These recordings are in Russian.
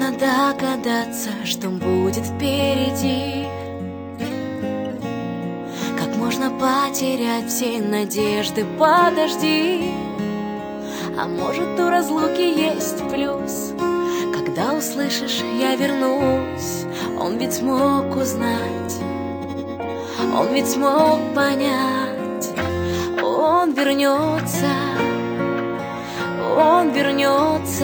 можно догадаться, что будет впереди? Как можно потерять все надежды? Подожди. А может, у разлуки есть плюс? Когда услышишь «я вернусь», он ведь смог узнать, он ведь смог понять. Он вернется, он вернется,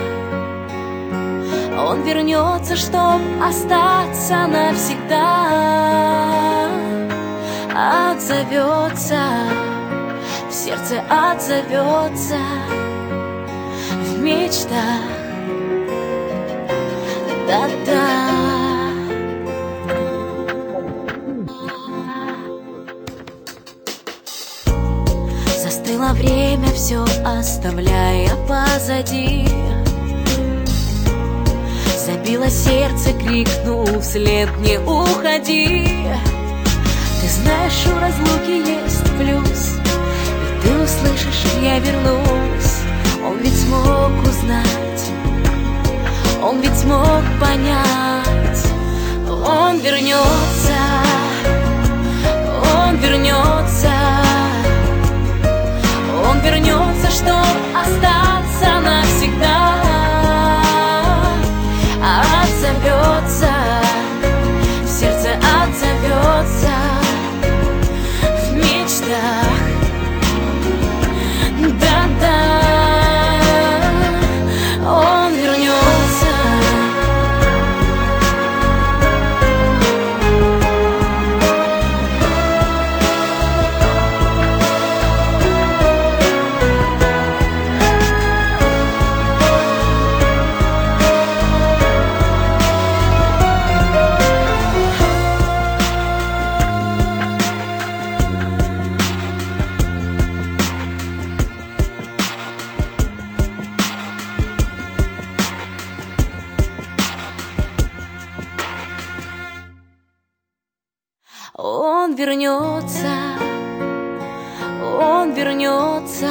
он вернется, чтоб остаться навсегда. Отзовется, в сердце отзовется, в мечтах, да-да. Застыло время, все оставляя позади. Забило сердце, крикнул вслед: не уходи. Ты знаешь, у разлуки есть плюс, и ты услышишь «я вернусь». Он ведь смог узнать, он ведь смог понять. Он вернется, он вернется, он вернется, чтоб остаться навсегда. Отзовется, в сердце отзовется, в мечтах, да-да. Он вернется. Он вернется, он вернется,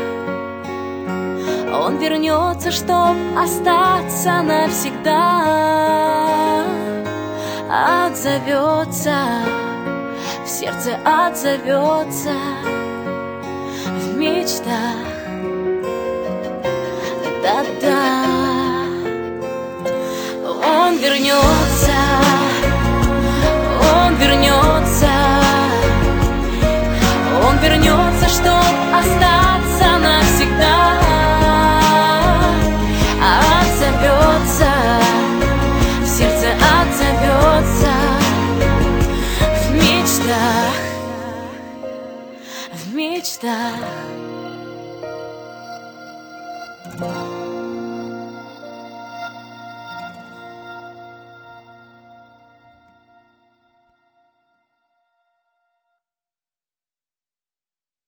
он вернется, чтоб остаться навсегда. Отзовется, в сердце отзовется, в мечтах, да-да. Он вернется, он вернется, он вернется, чтоб остаться навсегда. Отзовется, в сердце отзовется, в мечтах, в мечтах.